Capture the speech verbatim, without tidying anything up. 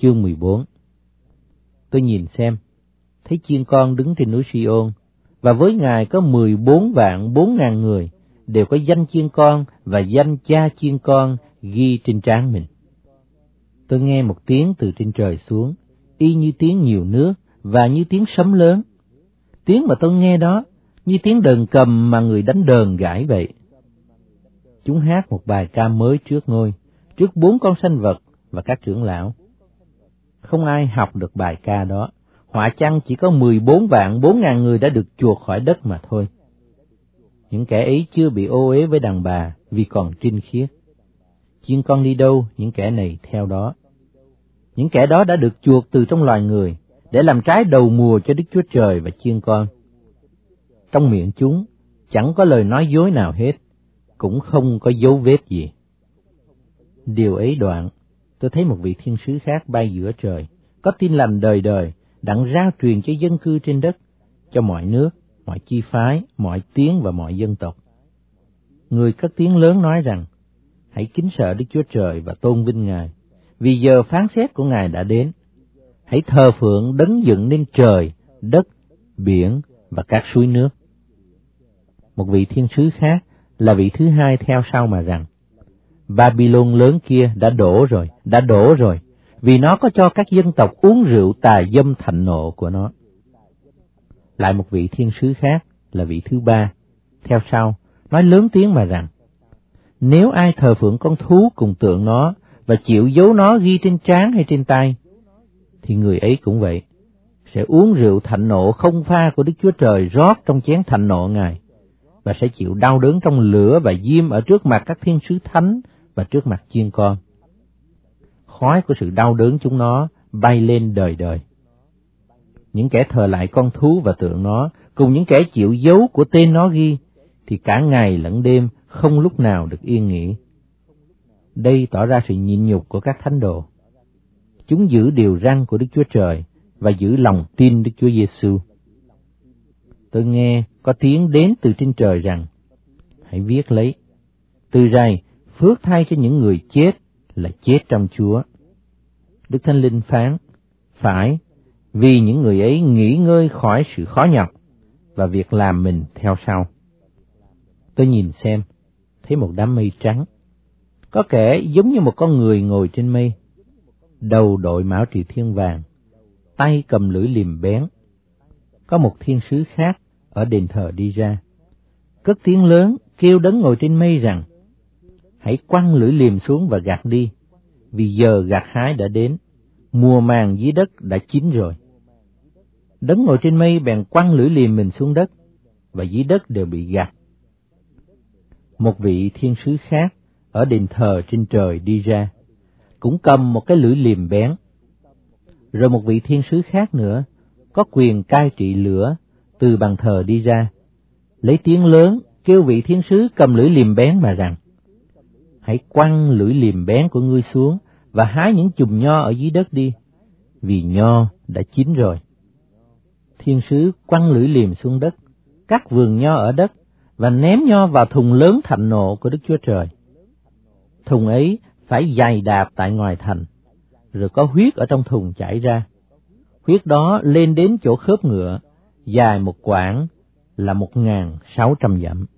chương mười bốn. Tôi nhìn xem, thấy chiên con đứng trên núi Si-ôn, và với Ngài có mười bốn vạn bốn ngàn người, đều có danh chiên con và danh cha chiên con ghi trên trán mình. Tôi nghe một tiếng từ trên trời xuống, y như tiếng nhiều nước và như tiếng sấm lớn. Tiếng mà tôi nghe đó như tiếng đờn cầm mà người đánh đờn gãi vậy. Chúng hát một bài ca mới trước ngôi, trước bốn con sanh vật và các trưởng lão. Không ai học được bài ca đó, họa chăng chỉ có mười bốn vạn bốn ngàn người đã được chuộc khỏi đất mà thôi. Những kẻ ấy chưa bị ô uế với đàn bà vì còn trinh khiết. Chiên con đi đâu, những kẻ này theo đó. Những kẻ đó đã được chuộc từ trong loài người, để làm trái đầu mùa cho Đức Chúa Trời và chiên con. Trong miệng chúng chẳng có lời nói dối nào hết, cũng không có dấu vết gì. Điều ấy đoạn, tôi thấy một vị thiên sứ khác bay giữa trời, có tin lành đời đời, đặng rao truyền cho dân cư trên đất, cho mọi nước, mọi chi phái, mọi tiếng và mọi dân tộc. Người cất tiếng lớn nói rằng, hãy kính sợ Đức Chúa Trời và tôn vinh Ngài, vì giờ phán xét của Ngài đã đến. Hãy thờ phượng đấng dựng nên trời, đất, biển và các suối nước. Một vị thiên sứ khác là vị thứ hai theo sau mà rằng, Babylon lớn kia đã đổ rồi, đã đổ rồi, vì nó có cho các dân tộc uống rượu tà dâm thạnh nộ của nó. Lại một vị thiên sứ khác là vị thứ ba theo sau, nói lớn tiếng mà rằng, nếu ai thờ phượng con thú cùng tượng nó và chịu dấu nó ghi trên trán hay trên tay, thì người ấy cũng vậy, sẽ uống rượu thạnh nộ không pha của Đức Chúa Trời rót trong chén thạnh nộ Ngài, và sẽ chịu đau đớn trong lửa và diêm ở trước mặt các thiên sứ thánh và trước mặt chiên con. Khói của sự đau đớn chúng nó bay lên đời đời. Những kẻ thờ lại con thú và tượng nó, cùng những kẻ chịu dấu của tên nó ghi, thì cả ngày lẫn đêm không lúc nào được yên nghỉ. Đây tỏ ra sự nhịn nhục của các thánh đồ. Chúng giữ điều răn của Đức Chúa Trời và giữ lòng tin Đức Chúa Giêsu. Tôi nghe có tiếng đến từ trên trời rằng, hãy viết lấy, từ rày phước thay cho những người chết là chết trong Chúa. Đức Thánh Linh phán, phải, vì những người ấy nghỉ ngơi khỏi sự khó nhọc và việc làm mình theo sau. Tôi nhìn xem, thấy một đám mây trắng, có kẻ giống như một con người ngồi trên mây, đầu đội mão trị thiên vàng, tay cầm lưỡi liềm bén. Có một thiên sứ khác ở đền thờ đi ra, cất tiếng lớn kêu đấng ngồi trên mây rằng, hãy quăng lưỡi liềm xuống và gặt đi, vì giờ gặt hái đã đến, mùa màng dưới đất đã chín rồi. Đấng ngồi trên mây bèn quăng lưỡi liềm mình xuống đất, và dưới đất đều bị gặt. Một vị thiên sứ khác ở đền thờ trên trời đi ra, cũng cầm một cái lưỡi liềm bén. Rồi một vị thiên sứ khác nữa, có quyền cai trị lửa, từ bàn thờ đi ra, lấy tiếng lớn kêu vị thiên sứ cầm lưỡi liềm bén mà rằng, hãy quăng lưỡi liềm bén của ngươi xuống và hái những chùm nho ở dưới đất đi, vì nho đã chín rồi. Thiên sứ quăng lưỡi liềm xuống đất, cắt vườn nho ở đất và ném nho vào thùng lớn thạnh nộ của Đức Chúa Trời. Thùng ấy phải giày đạp tại ngoài thành, rồi có huyết ở trong thùng chảy ra. Huyết đó lên đến chỗ khớp ngựa, dài một quãng là một ngàn sáu trăm dặm.